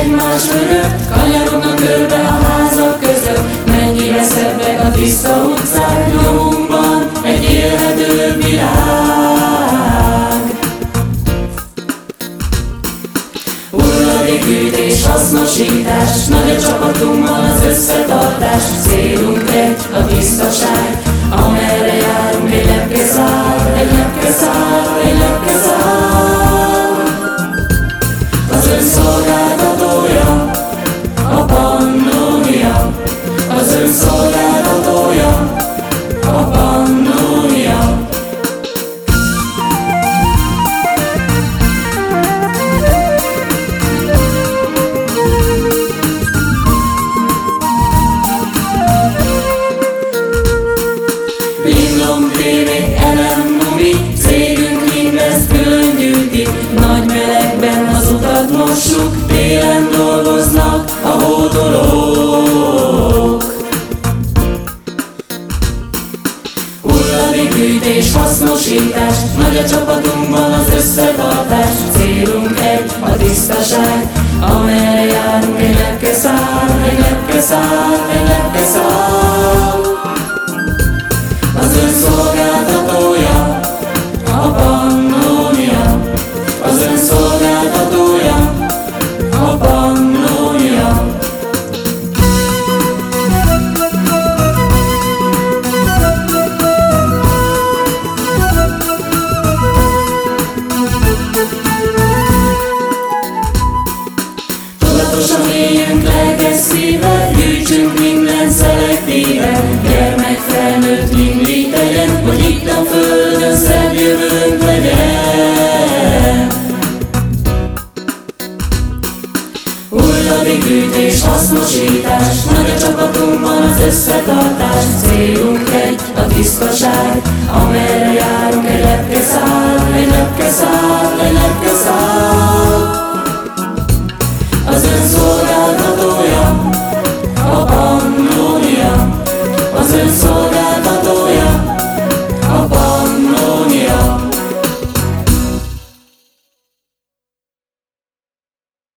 egymás fölött, kanyarognak körbe a házak között. Mennyire szebbek a tiszta utcák, nyomunkban egy élhető világ. Hulladékgyűjtés, hasznosítás, nagy a csapatunkban az összetartás. Célunk egy, a tisztaság, amerre járunk egy lepkeszál, egy lepkeszál, egy lepkeszál. Az önszolgáltatója a Pannonia, az önszolgáltatója a Pannonia. Lindom TV, Elem Numi, cégünk mindezt külön gyűjti. Nagy melegben az utat mossuk, télen dolgoznak a hódolók. Hulladékgyűjtés, hasznosítás, nagy a csapatunkban az összetartás. Célunk egy, a tisztaság, amerre járunk egy lepkeszál, egy lepkeszál, egy lepkeszál. Az önszolgáltatója a Pannonia, az önszolgáltatója a Pannonia. Tudatosan éljünk lelkes szívvel, gyűjtsünk minden szelektíve. Gyermek, felnőtt, mindig tegyen, hogy itt a földön szebb jövőnk legyen. Hulladékgyűjtés, hasznosítás, nagy a csapatunkban az összetartás. Célunk egy, a tisztaság, amerre